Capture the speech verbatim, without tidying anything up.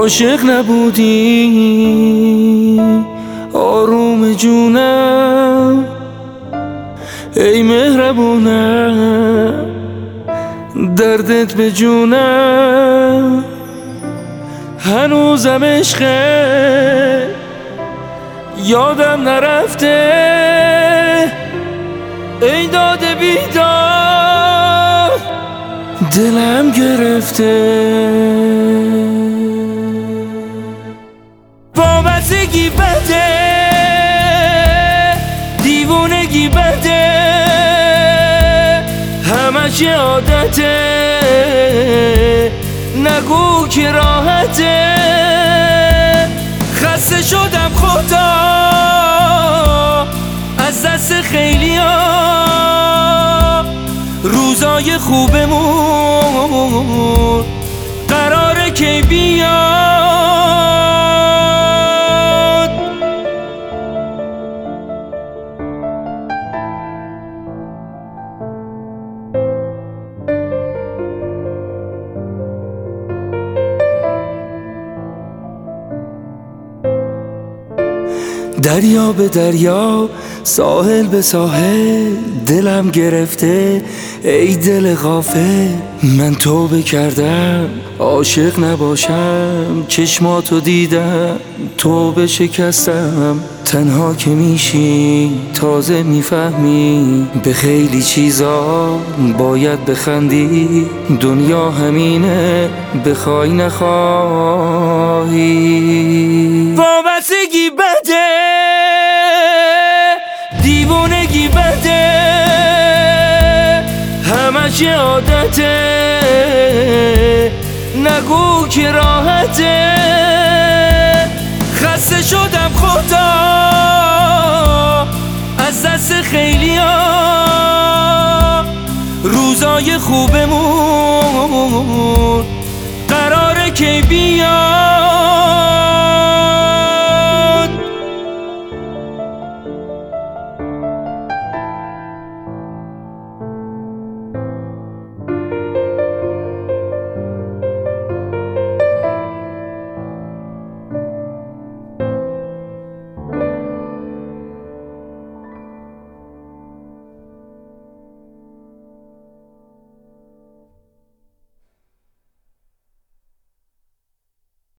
عاشق نبودی آروم جونم، ای مهربونم دردت به جونم. هنوزم عشقه یادم نرفته، ای داده بیداد دلم گرفته. وابستگی بده، دیوونگی بده، همش یه عادته، نگو که راحته. خسته شدم خدا از دست خیلیا، روزای خوبمون قراره کی بیاد. دریا به دریا، ساحل به ساحل، دلم گرفته ای دل غافل. من توبه کردم عاشق نباشم، چشماتو دیدم توبه شکستم. تنها که میشی تازه میفهمی به خیلی چیزا باید بخندی. دنیا همینه بخوای نخواهی. وابستگی بده، دیوونگی بده، همش یه عادته، نگو که راحته. خسته شدم خدا از دست خیلیا، روزای خوبمون قراره کی بیاد.